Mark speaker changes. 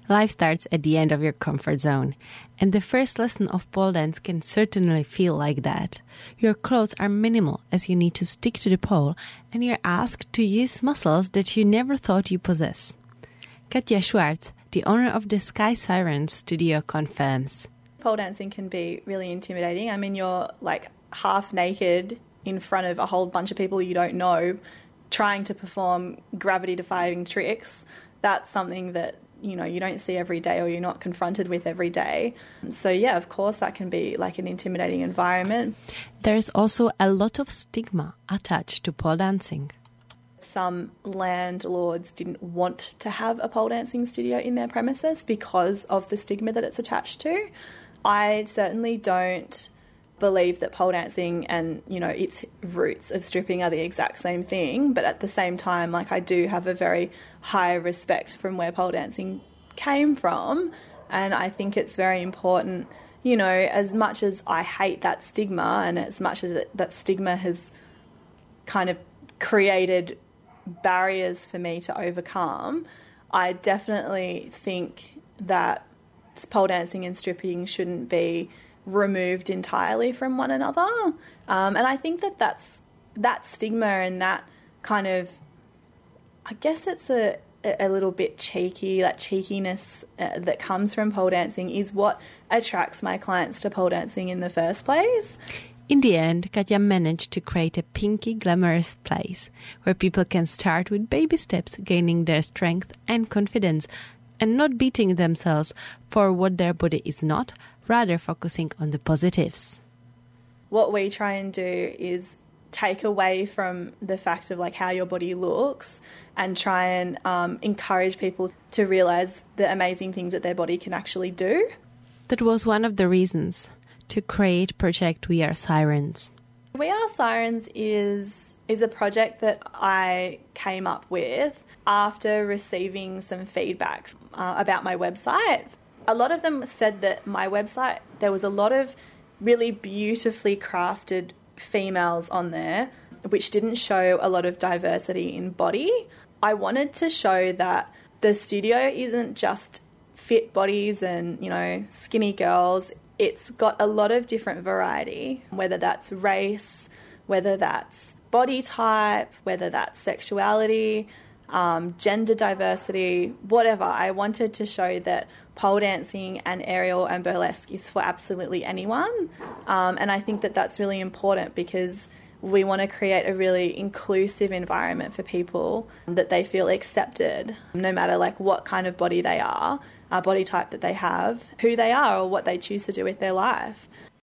Speaker 1: Life starts at the end of your comfort zone, and the first lesson of pole dance can certainly feel like that. Your clothes are minimal as you need to stick to the pole, and you're asked to use muscles that you never thought you possess. Katja Schwartz, the owner of the Sky Sirens studio, confirms.
Speaker 2: Pole dancing can be really intimidating. I mean, you're like half naked in front of a whole bunch of people you don't know, trying to perform gravity-defying tricks. That's something that, you know, you don't see every day or you're not confronted with every day. So, yeah, of course, that can be like an intimidating environment.
Speaker 1: There's also a lot of stigma attached to pole dancing.
Speaker 2: Some landlords didn't want to have a pole dancing studio in their premises because of the stigma that it's attached to. I certainly don't believe that pole dancing and, you know, its roots of stripping are the exact same thing, but at the same time, like, I do have a very high respect from where pole dancing came from, and I think it's very important, you know, as much as I hate that stigma and as much as that stigma has kind of created barriers for me to overcome, I definitely think that pole dancing and stripping shouldn't be removed entirely from one another. And I think that stigma and that kind of, I guess it's a little bit cheeky, that cheekiness that comes from pole dancing is what attracts my clients to pole dancing in the first place.
Speaker 1: In the end, Katja managed to create a pinky, glamorous place where people can start with baby steps, gaining their strength and confidence, and not beating themselves for what their body is not, rather focusing on the positives.
Speaker 2: What we try and do is take away from the fact of like how your body looks and try and encourage people to realise the amazing things that their body can actually do.
Speaker 1: That was one of the reasons to create Project We Are Sirens.
Speaker 2: We Are Sirens is a project that I came up with after receiving some feedback about my website. A lot of them said that my website, there was a lot of really beautifully crafted females on there, which didn't show a lot of diversity in body. I wanted to show that the studio isn't just fit bodies and, you know, skinny girls. It's got a lot of different variety, whether that's race, whether that's body type, whether that's sexuality, gender diversity, whatever. I wanted to show that pole dancing and aerial and burlesque is for absolutely anyone. And I think that that's really important because we want to create a really inclusive environment for people, that they feel accepted, no matter like what kind of body they are, body type that they have, who they are or what they choose to do with their life.